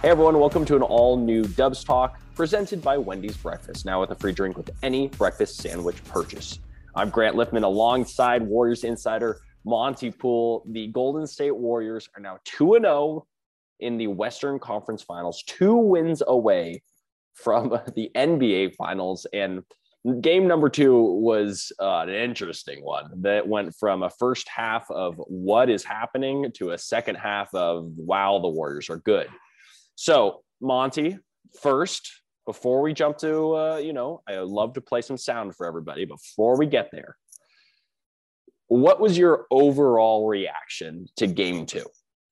Hey everyone, welcome to an all-new Dubs Talk presented by Wendy's Breakfast, now with a free drink with any breakfast sandwich purchase. I'm Grant Liffman alongside Warriors insider Monty Poole. The Golden State Warriors are now 2-0 in the Western Conference Finals, 2 wins away from the NBA Finals, and game number 2 was an interesting one that went from a first half of what is happening to a second half of wow, the Warriors are good. So, Monty, first, before we jump to, I love to play some sound for everybody. Before we get there, what was your overall reaction to game 2?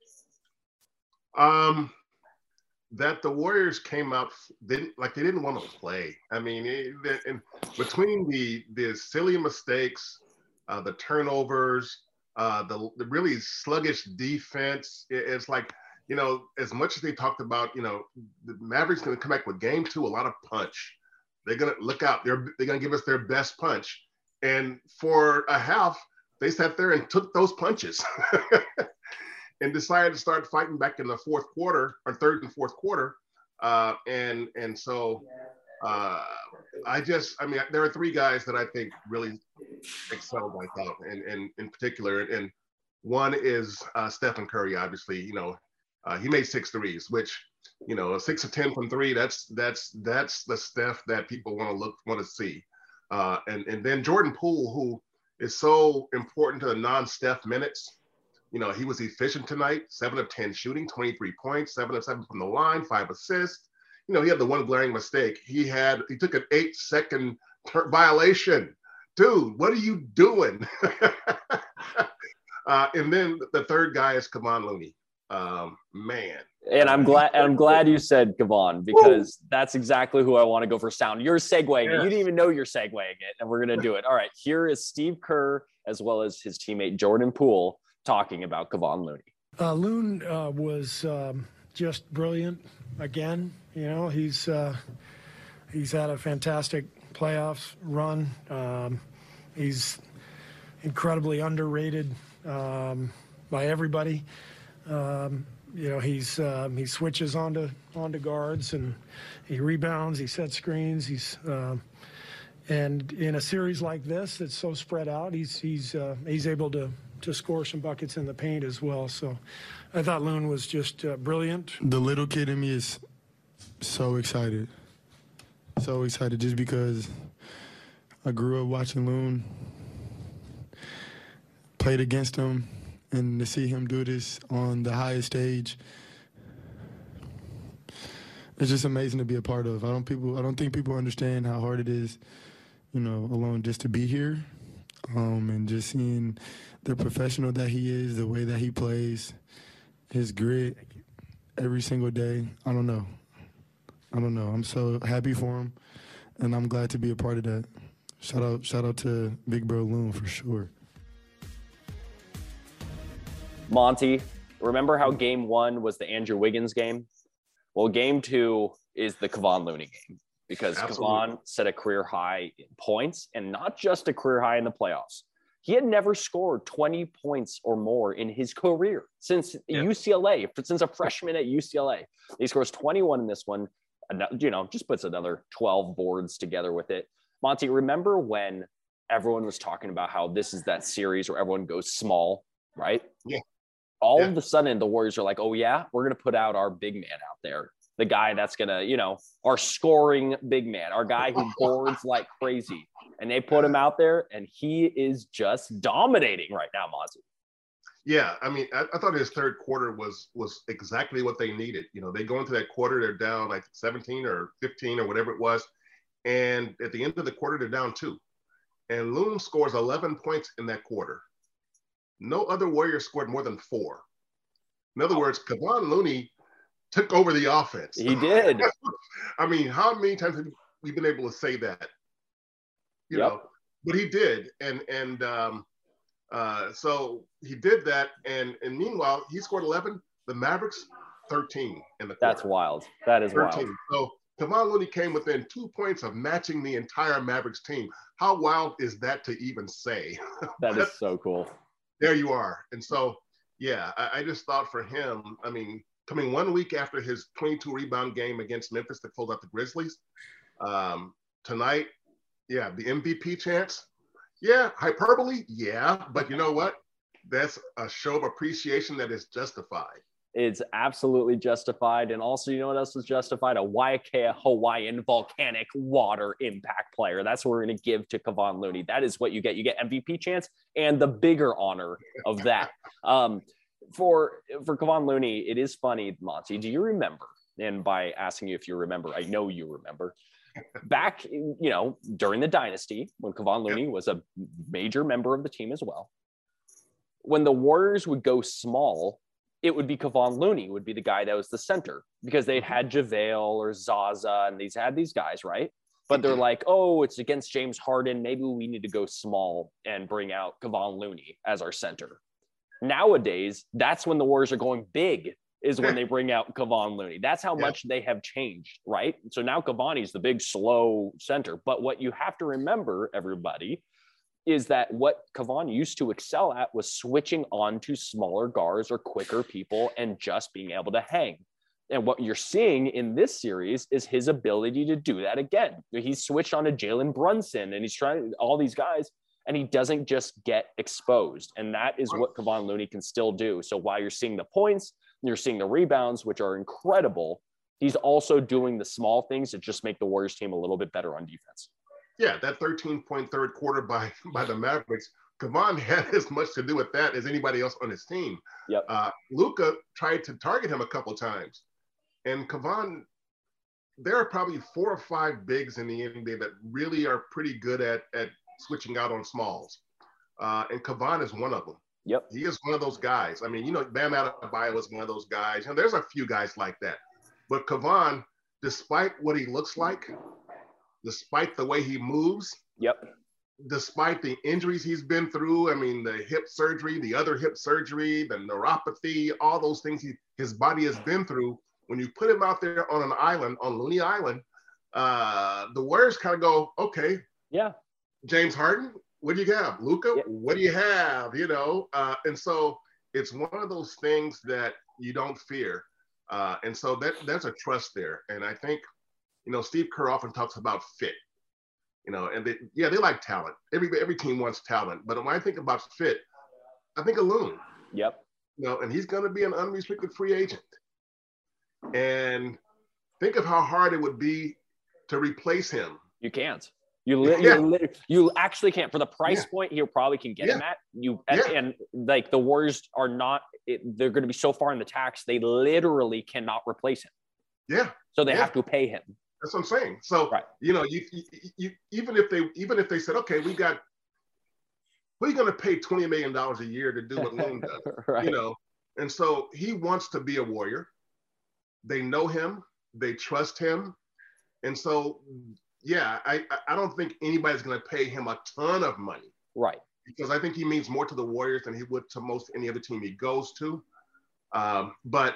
That the Warriors came out, they didn't want to play. I mean, between the silly mistakes, the turnovers, the really sluggish defense, it's like, as much as they talked about, the Mavericks going to come back with game 2, a lot of punch. They're going to look out. They're going to give us their best punch. And for a half, they sat there and took those punches and decided to start fighting back in the fourth quarter or third and fourth quarter. So there are 3 guys that I think really excelled like that, and in particular, and one is Stephen Curry, obviously. He made 6 threes, which, 6 of 10 from 3, that's the Steph that people want to see. And then Jordan Poole, who is so important to the non-Steph minutes. He was efficient tonight, 7 of 10 shooting, 23 points, 7 of 7 from the line, 5 assists. He had the one glaring mistake. He took an 8-second violation. Dude, what are you doing? And then the third guy is Kevon Looney. Man. And I'm glad you said Kevon, because that's exactly who I want to go for sound. You're segueing it. You didn't even know you're segueing it, and we're going to do it. All right, here is Steve Kerr as well as his teammate Jordan Poole talking about Kevon Looney. Loon was just brilliant again. He's had a fantastic playoffs run. He's incredibly underrated by everybody. He switches onto guards, and he rebounds, he sets screens. And in a series like this that's so spread out, he's able to score some buckets in the paint as well. So I thought Loon was just brilliant. The little kid in me is so excited just because I grew up watching Loon, played against him, and to see him do this on the highest stage, it's just amazing to be a part of. I don't think people understand how hard it is, alone just to be here, and just seeing the professional that he is, the way that he plays, his grit every single day. I don't know. I'm so happy for him, and I'm glad to be a part of that. Shout out to Big Bro Loon for sure. Monty, remember how game 1 was the Andrew Wiggins game? Well, game 2 is the Kevon Looney game, because Kevon set a career high in points, and not just a career high in the playoffs. He had never scored 20 points or more in his career since UCLA, since a freshman at UCLA. He scores 21 in this one, just puts another 12 boards together with it. Monty, remember when everyone was talking about how this is that series where everyone goes small, right? Yeah. All of a sudden, the Warriors are like, oh, yeah, we're going to put out our big man out there. The guy that's going to, our scoring big man, our guy who boards like crazy. And they put him out there, and he is just dominating right now, Monty. Yeah, I mean, I thought his third quarter was exactly what they needed. They go into that quarter, they're down like 17 or 15 or whatever it was. And at the end of the quarter, they're down 2. And Loon scores 11 points in that quarter. No other Warrior scored more than 4. In other words, Kevon Looney took over the offense. He did. I mean, how many times have we been able to say that? You know, but he did. So he did that. And meanwhile, he scored 11. The Mavericks, 13 in the quarter. That's wild. That is 13. Wild. So Kevon Looney came within 2 points of matching the entire Mavericks team. How wild is that to even say? That is so cool. There you are. And so, yeah, I just thought for him, I mean, coming 1 week after his 22 rebound game against Memphis to close out the Grizzlies. Tonight, yeah, the MVP chance. Yeah, hyperbole. Yeah, but you know what? That's a show of appreciation that is justified. It's absolutely justified. And also, you know what else was justified? A Waiakea Hawaiian volcanic water impact player. That's what we're going to give to Kevon Looney. That is what you get. You get MVP chance and the bigger honor of that. For Kevon Looney, it is funny, Monty. Do you remember? And by asking you if you remember, I know you remember. Back, during the dynasty, when Kevon Looney was a major member of the team as well, when the Warriors would go small, it would be Kevon Looney would be the guy that was the center, because they had JaVale or Zaza and these guys, right? But they're like, oh, it's against James Harden. Maybe we need to go small and bring out Kevon Looney as our center. Nowadays, that's when the Warriors are going big, is when they bring out Kevon Looney. That's how much they have changed, right? So now Cavani's the big, slow center. But what you have to remember, everybody, is that what Kevon used to excel at was switching on to smaller guards or quicker people and just being able to hang. And what you're seeing in this series is his ability to do that again. He's switched on to Jalen Brunson and he's trying all these guys, and he doesn't just get exposed. And that is what Kevon Looney can still do. So while you're seeing the points, you're seeing the rebounds, which are incredible, he's also doing the small things that just make the Warriors team a little bit better on defense. Yeah, that 13-point third quarter by the Mavericks, Kevon had as much to do with that as anybody else on his team. Yep. Luka tried to target him a couple times. And Kevon, there are probably 4 or 5 bigs in the NBA that really are pretty good at switching out on smalls. And Kevon is one of them. Yep. He is one of those guys. I mean, Bam Adebayo is one of those guys. And there's a few guys like that. But Kevon, despite what he looks like, despite the way he moves, despite the injuries he's been through, I mean, the hip surgery, the other hip surgery, the neuropathy, all those things his body has been through, when you put him out there on an island, on Looney Island, the Warriors kind of go, okay, James Harden, what do you have? Luka, what do you have? And so it's one of those things that you don't fear. And so that's a trust there. And I think, Steve Kerr often talks about fit, and they like talent. Every team wants talent. But when I think about fit, I think of Loon. Yep. And he's going to be an unrestricted free agent. And think of how hard it would be to replace him. You can't. You actually can't. For the price point you probably can get him at. And like the Warriors are not. They're going to be so far in the tax. They literally cannot replace him. Yeah. So they have to pay him. That's what I'm saying. So you even if they said, okay, we're going to pay $20 million a year to do what Loon does, right. And so he wants to be a Warrior. They know him, they trust him, and so I don't think anybody's going to pay him a ton of money, right? Because I think he means more to the Warriors than he would to most any other team he goes to. But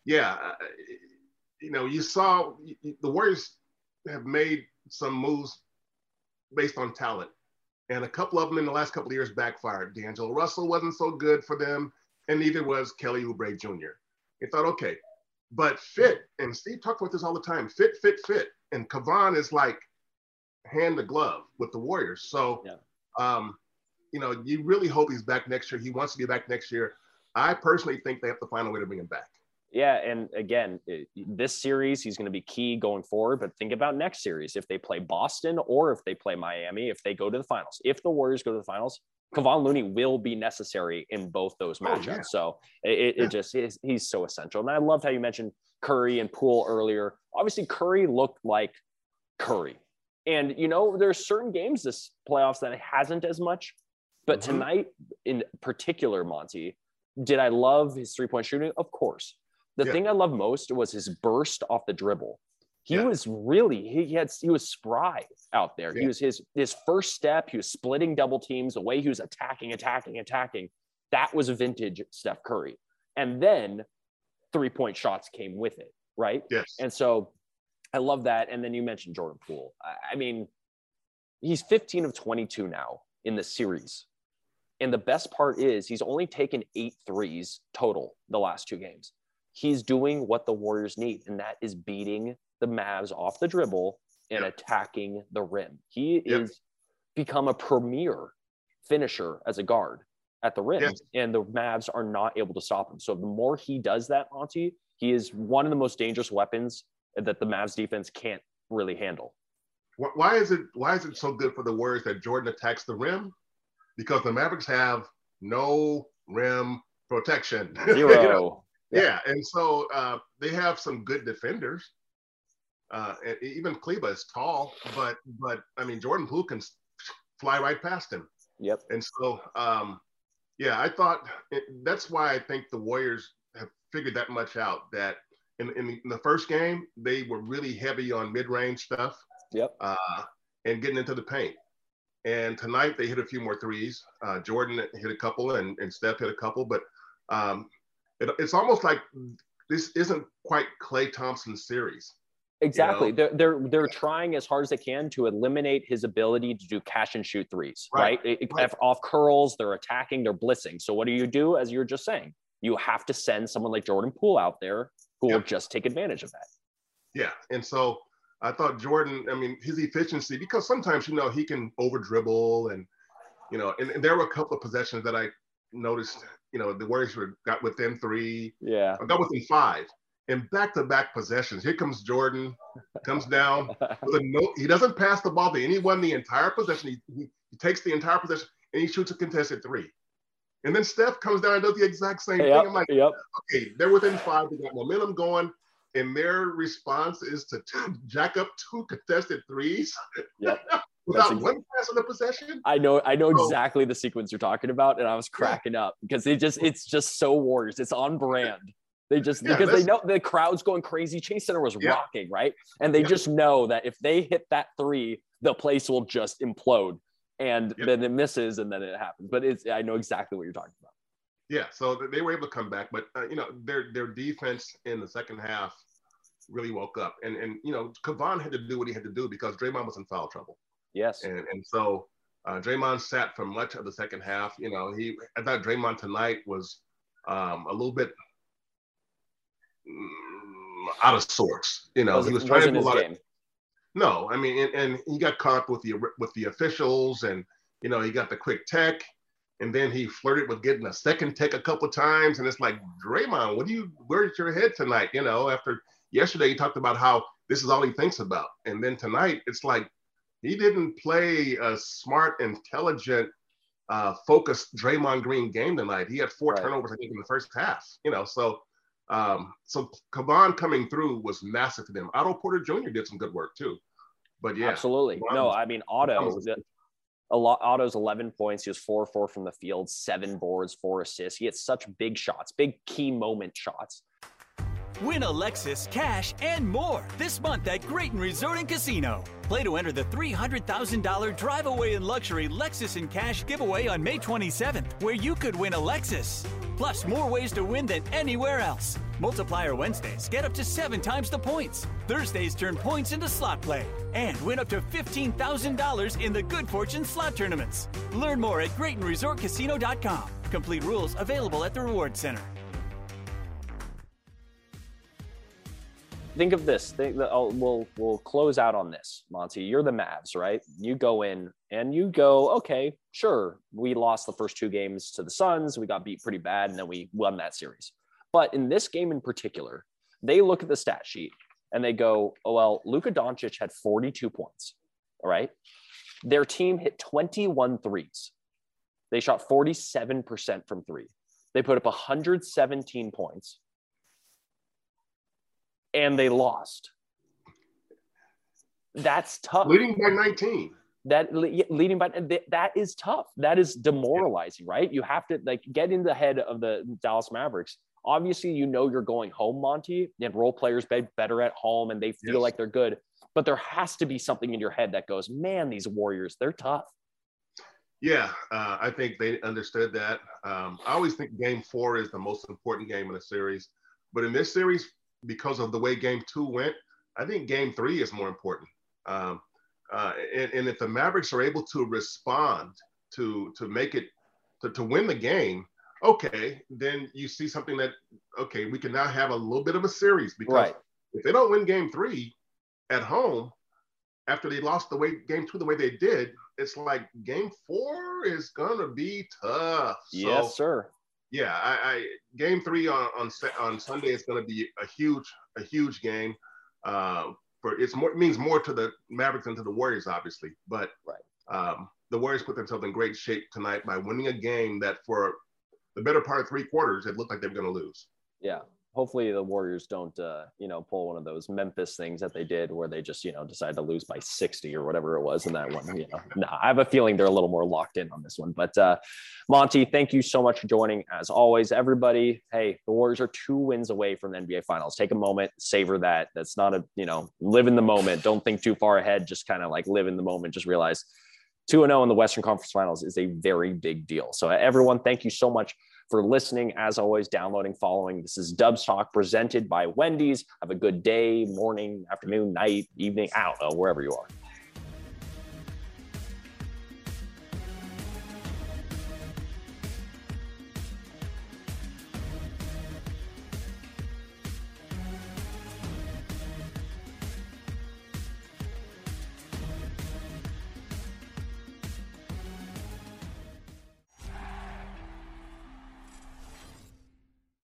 you saw the Warriors have made some moves based on talent, and a couple of them in the last couple of years backfired. D'Angelo Russell wasn't so good for them, and neither was Kelly Oubre Jr. They thought, okay, but fit, and Steve talks about this all the time, fit. And Kevon is like hand to glove with the Warriors. So, you really hope he's back next year. He wants to be back next year. I personally think they have to find a way to bring him back. Yeah, and again, this series, he's going to be key going forward, but think about next series. If they play Boston or if they play Miami, if they go to the finals, if the Warriors go to the finals, Kevon Looney will be necessary in both those matchups. So it just is, he's so essential. And I loved how you mentioned Curry and Poole earlier. Obviously, Curry looked like Curry. And, there's certain games this playoffs that it hasn't as much. But tonight, in particular, Monty, did I love his three-point shooting? Of course. The thing I loved most was his burst off the dribble. He was really, he was spry out there. He was his first step. He was splitting double teams, the way he was attacking. That was vintage Steph Curry. And then 3-point shots came with it, right? Yes. And so I love that. And then you mentioned Jordan Poole. I mean, he's 15 of 22 now in the series. And the best part is he's only taken 8 threes total the last 2 games. he's doing what the Warriors need, and that is beating the Mavs off the dribble and attacking the rim. He is become a premier finisher as a guard at the rim, and the Mavs are not able to stop him. So the more he does that, Monty, he is one of the most dangerous weapons that the Mavs defense can't really handle. Why is it so good for the Warriors that Jordan attacks the rim? Because the Mavericks have no rim protection. Zero. You know? Yeah, and so they have some good defenders. And even Kleba is tall, but I mean Jordan Poole can fly right past him. Yep. And so I thought that's why I think the Warriors have figured that much out. That in the first game they were really heavy on mid-range stuff. Yep. And getting into the paint. And tonight they hit a few more threes. Jordan hit a couple and Steph hit a couple, but it's almost like this isn't quite Klay Thompson's series. Exactly. You know? They're trying as hard as they can to eliminate his ability to do catch and shoot threes, right? Off curls, they're attacking, they're blitzing. So what do? As you're just saying, you have to send someone like Jordan Poole out there who will just take advantage of that. Yeah. And so I thought Jordan, I mean, his efficiency, because sometimes, he can over dribble and there were a couple of possessions that I noticed, the Warriors got within 3, got within 5. In back-to-back possessions, here comes Jordan, comes down with he doesn't pass the ball to anyone the entire possession. He takes the entire possession and he shoots a contested 3. And then Steph comes down and does the exact same thing. I'm like, okay, they're within 5, they got momentum going, and their response is to jack up 2 contested 3s. Yep. Without one pass on the possession. I know exactly the sequence you're talking about, and I was cracking up because it's just so Warriors. It's on brand. They just because they know the crowd's going crazy. Chase Center was rocking, right? And they just know that if they hit that 3, the place will just implode, and then it misses, and then it happens. But I know exactly what you're talking about. Yeah, so they were able to come back, but their defense in the second half really woke up, and Kevon had to do what he had to do because Draymond was in foul trouble. Yes, and so Draymond sat for much of the second half. I thought Draymond tonight was a little bit out of sorts. He was trying to do a lot of. No, I mean, and he got caught with the officials, and he got the quick tech, and then he flirted with getting a second tech a couple of times, and it's like, Draymond, where's your head tonight? After yesterday, he talked about how this is all he thinks about, and then tonight it's like he didn't play a smart, intelligent, focused Draymond Green game tonight. He had 4 turnovers, I think, in the first half. So Kevon coming through was massive for them. Otto Porter Jr. did some good work too. But yeah, absolutely. No, I mean Otto's 11 points. He was 4-4 from the field, 7 boards, 4 assists. He had such big shots, big key moment shots. Win a Lexus, cash, and more this month at Grayton Resort and Casino. Play to enter the $300,000 drive-away in luxury Lexus and cash giveaway on May 27th, where you could win a Lexus. Plus, more ways to win than anywhere else. Multiplier Wednesdays get up to 7 times the points. Thursdays turn points into slot play. And win up to $15,000 in the Good Fortune slot tournaments. Learn more at GraytonResortCasino.com. Complete rules available at the Reward Center. Think of this. We'll close out on this, Monty. You're the Mavs, right? You go in and you go, okay, sure. We lost the first 2 games to the Suns. We got beat pretty bad, and then we won that series. But in this game in particular, they look at the stat sheet and they go, oh, well, Luka Doncic had 42 points, all right? Their team hit 21 threes. They shot 47% from 3. They put up 117 points. And they lost. That's tough. Leading by 19. That is tough. That is demoralizing, right? You have to get in the head of the Dallas Mavericks. Obviously, you're going home, Monty, and role players better at home, and they feel like they're good. But there has to be something in your head that goes, man, these Warriors, they're tough. Yeah, I think they understood that. I always think Game 4 is the most important game in the series. But in this series, because of the way Game 2 went, I think Game 3 is more important. And if the Mavericks are able to respond to make it to win the game, okay, then you see something that, okay, we can now have a little bit of a series, because Right. if they don't win game 3 at home after they lost game 2 the way they did, it's like game 4 is gonna be tough. Yes, sir. Yeah, I game 3 on Sunday is going to be a huge game. It means more to the Mavericks than to the Warriors, obviously. But right. The Warriors put themselves in great shape tonight by winning a game that for the better part of 3 quarters it looked like they were going to lose. Yeah. Hopefully the Warriors don't, pull one of those Memphis things that they did where they just, decide to lose by 60 or whatever it was in that one. I have a feeling they're a little more locked in on this one. But Monty, thank you so much for joining. As always, everybody, hey, the Warriors are 2 wins away from the NBA Finals. Take a moment, savor that. That's not live in the moment. Don't think too far ahead. Just kind of like live in the moment. Just realize 2-0 in the Western Conference Finals is a very big deal. So everyone, thank you so much for listening. As always, downloading, following. This is Dubs Talk presented by Wendy's. Have a good day, morning, afternoon, night, evening, I don't know, wherever you are.